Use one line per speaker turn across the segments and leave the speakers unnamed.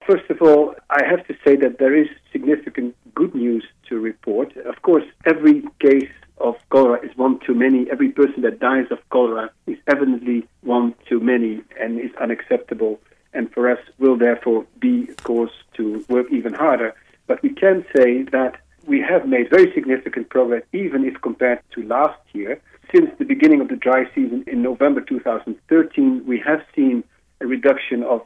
First of all, I have to say that there is significant good news to report. Of course, every case of cholera is one too many. Every person that dies of cholera is evidently one too many and is unacceptable, and for us will therefore be a cause to work even harder. But we can say that we have made very significant progress, even if compared to last year. Since the beginning of the dry season in November 2013, we have seen a reduction of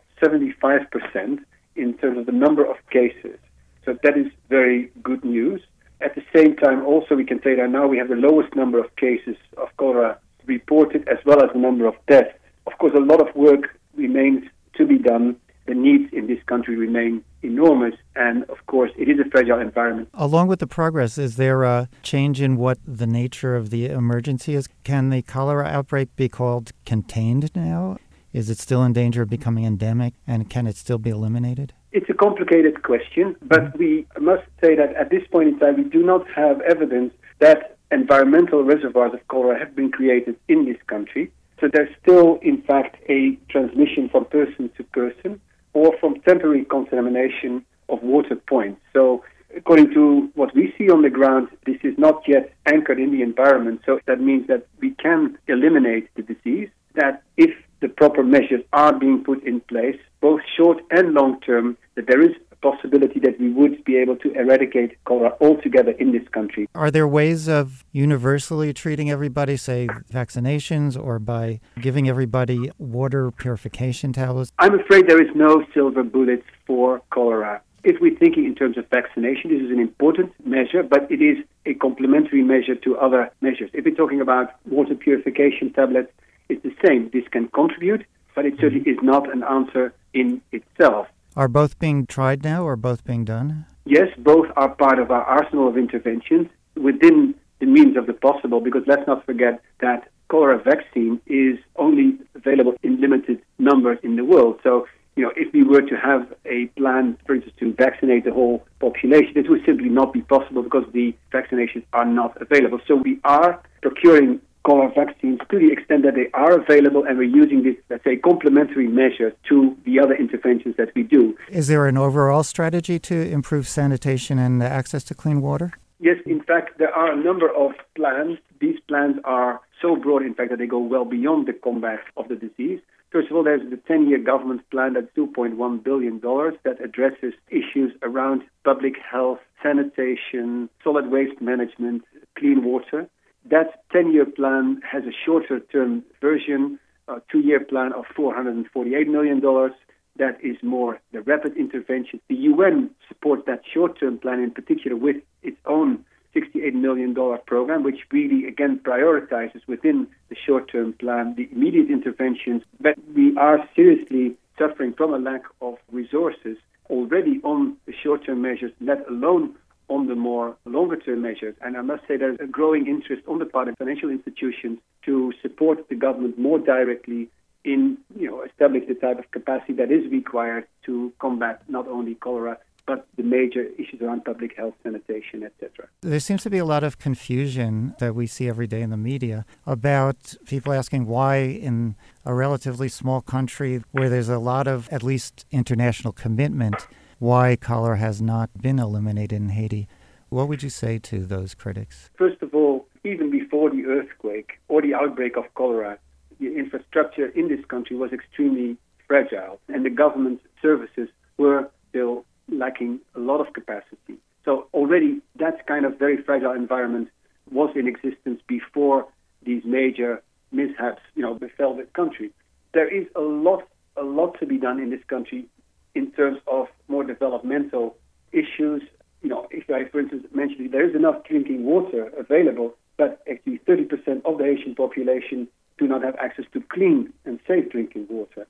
75% in terms of the number of cases. So that is very good news. At the same time, also, we can say that now we have the lowest number of cases of cholera reported, as well as the number of deaths. Of course, a lot of work remains to be done. The needs in this country remain enormous, and of course, it is a fragile environment.
Along with the progress, is there a change in what the nature of the emergency is? Can the cholera outbreak be called contained now? Is it still in danger of becoming endemic, and can it still be eliminated?
It's a complicated question, but we must say that at this point in time, we do not have evidence that environmental reservoirs of cholera have been created in this country. So there's still, in fact, a transmission from person to person or from temporary contamination of water points. So according to what we see on the ground, this is not yet anchored in the environment. So that means that we can eliminate the disease, that if the proper measures are being put in place, both short and long term, that there is a possibility that we would be able to eradicate cholera altogether in this country.
Are there ways of universally treating everybody, say vaccinations, or by giving everybody water purification tablets?
I'm afraid there is no silver bullet for cholera. If we're thinking in terms of vaccination, this is an important measure, but it is a complementary measure to other measures. If we're talking about water purification tablets, it's the same. This can contribute, but it certainly is not an answer in itself.
Are both being tried now or both being done?
Yes, both are part of our arsenal of interventions within the means of the possible, because let's not forget that cholera vaccine is only available in limited numbers in the world. So, if we were to have a plan, for instance, to vaccinate the whole population, it would simply not be possible because the vaccinations are not available. So we are procuring cholera vaccines to the extent that they are available, and we're using this, let's say, complementary measure to the other interventions that we do.
Is there an overall strategy to improve sanitation and access to clean water?
Yes, in fact, there are a number of plans. These plans are so broad, in fact, that they go well beyond the combat of the disease. First of all, there's the 10-year government plan that's $2.1 billion that addresses issues around public health, sanitation, solid waste management, clean water. That 10-year plan has a shorter-term version, a 2-year plan of $448 million. That is more the rapid intervention. The UN supports that short-term plan in particular with its own $68 million program, which really, again, prioritizes within the short-term plan the immediate interventions. But we are seriously suffering from a lack of resources already on the short-term measures, let alone on the more longer-term measures. And I must say there's a growing interest on the part of financial institutions to support the government more directly in, establish the type of capacity that is required to combat not only cholera, but the major issues around public health, sanitation, etc.
There seems to be a lot of confusion that we see every day in the media about people asking why in a relatively small country where there's a lot of at least international commitment, why cholera has not been eliminated in Haiti. What would you say to those critics?
First of all, even before the earthquake or the outbreak of cholera, the infrastructure in this country was extremely fragile, and the government services were still lacking a lot of capacity. So already that kind of very fragile environment was in existence before these major mishaps, befell the country. There is a lot to be done in this country in terms of more developmental issues. If I, for instance, mentioned there is enough drinking water available, but actually 30% of the Haitian population do not have access to clean and safe drinking water.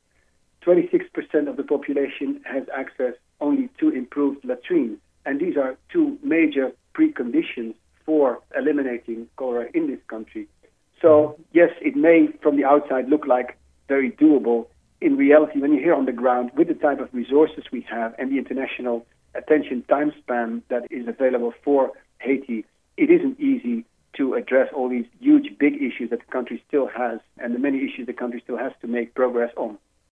26% of the population has access only to improved latrines. And these are two major preconditions for eliminating cholera in this country. So, yes, it may from the outside look like very doable. In reality, when you're here on the ground with the type of resources we have and the international attention time span that is available for Haiti, it isn't easy to address all these huge, big issues that the country still has and the many issues the country still has to make progress on.